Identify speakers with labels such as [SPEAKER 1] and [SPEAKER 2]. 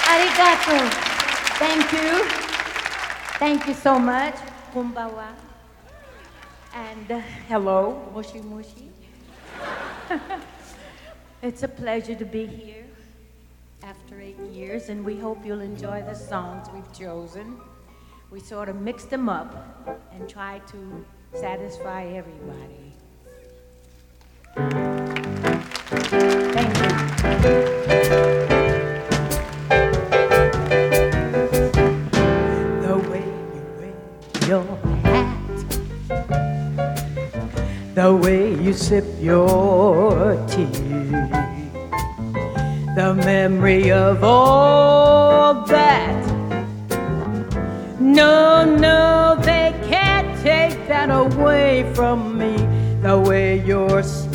[SPEAKER 1] Arigato. Thank you. Thank you so much. Kumbawa. And hello, Mushi Mushi. It's a pleasure to be here after 8 years, and we hope you'll enjoy the songs we've chosen. We sort of mixed them up and try to satisfy everybody. Thank you. The way you wear your hat, the way you sip your tea, the memory of all that. No, no, they can't take that away from me. The way you're